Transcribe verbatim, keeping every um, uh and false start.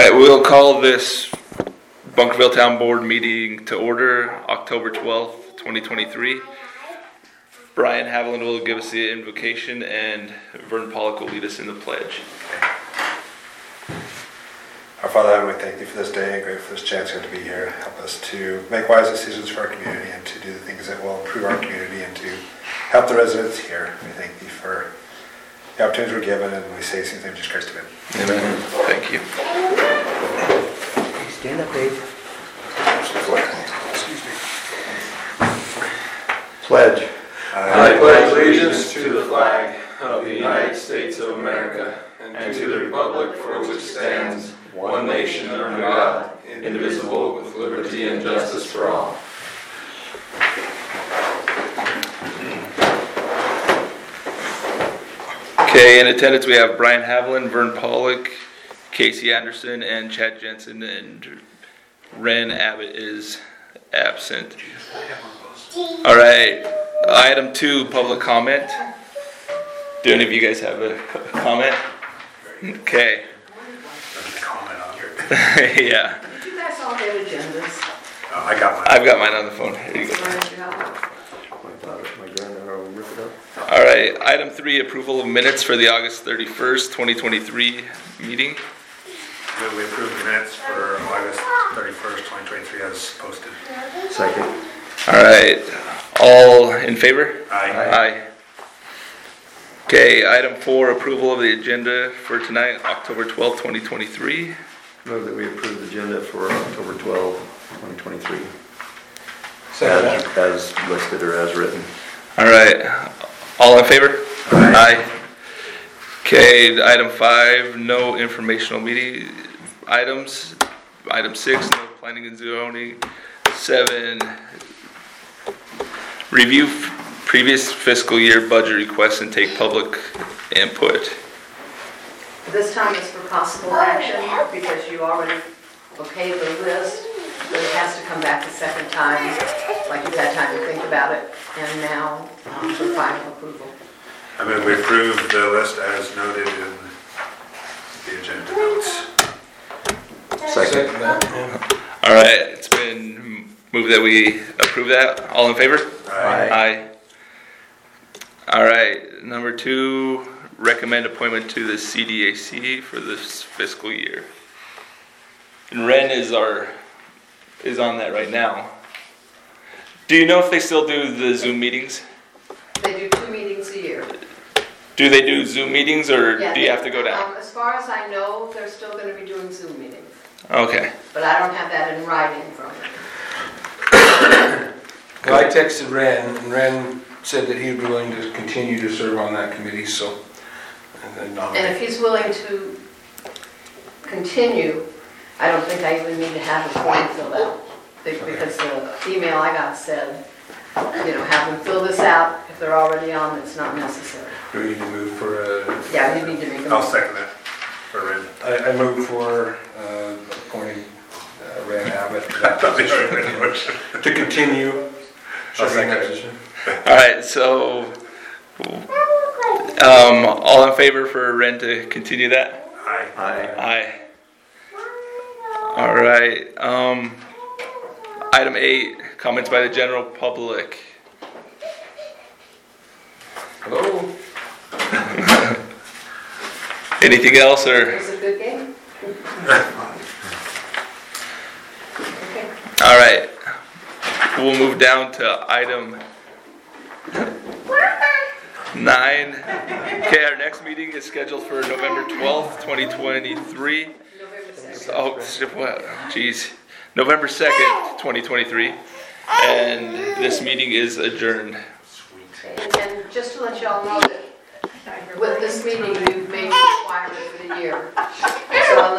right, we'll call this Bunkerville Town Board meeting to order, October twelfth, twenty twenty-three. Brian Haviland will give us the invocation, and Vern Pollock will lead us in the pledge. Our Father, Heaven, we thank you for this day and grateful for this chance here to be here. Help us to make wise decisions for our community and to do the things that will improve our community and to help the residents here. We thank you for the opportunities we're given, and we say these things in Jesus Christ. Amen. Amen. Thank you. Stand up, Dave. Excuse me. Pledge. I pledge allegiance to the flag of the United States of America and to the republic for which stands one nation under God, indivisible, with liberty and justice for all. Okay, in attendance we have Brian Haviland, Vern Pollock, Casey Anderson, and Chad Jensen, and Ren Abbott is absent. All right, item two, public comment. Do any of you guys have a comment? Okay. Comment on your. Yeah. Did you guys all get agendas? Oh, I got mine. I've got mine on the phone. Here you go. My granddaughter will rip it up. All right, item three, approval of minutes for the August thirty-first, twenty twenty-three meeting. We approve the minutes for August thirty-first, twenty twenty-three as posted. Second. All right, all in favor? Aye. Aye. Okay, item four, approval of the agenda for tonight, October twelfth, twenty twenty-three. Move that we approve the agenda for October twelfth, twenty twenty-three. Second. As, as listed or as written. All right, all in favor? Aye. Okay, item five, no informational meeting items. Item six, no planning and zoning. Seven, review f- previous fiscal year budget requests and take public input. This time it's for possible action because you already okayed the list, but it has to come back the second time, like you've had time to think about it, and now um, for final approval. I move we approve the list as noted in the agenda notes. Second. All right, it's been moved that we approve that. All in favor? Aye. Aye. All right, number two, recommend appointment to the C D A C for this fiscal year. And Ren is our, is on that right now. Do you know if they still do the Zoom meetings? They do two meetings a year. Do they do Zoom meetings, or Yeah, do you they- have to go down? Um, as far as I know, they're still going to be doing Zoom meetings, Okay. but I don't have that in writing from them. Well, I texted Ren, and Ren said that he'd be willing to continue to serve on that committee, so. And then And nominate. if he's willing to continue, I don't think I even need to have a form filled out. Be- Because the email I got said, you know, have them fill this out. If they're already on, it's not necessary. Do we need to move for a? Yeah, you need to make a I'll motion. second that for Ren. I, I move for uh, appointing uh, Ren Abbott to that position. To continue I'll serving that second it. position. All right, so, um, all in favor for Ren to continue that? Aye. Aye. Aye. All right, um, item eight, comments by the general public. Hello? Anything else, or? Was it a good game? Okay. All right, we'll move down to item nine. Okay, our next meeting is scheduled for November twelfth, twenty twenty-three. November second. Oh, what? Jeez. November second, twenty twenty-three. And this meeting is adjourned. And, and just to let y'all know that with this meeting, you've made the requirement for the year. So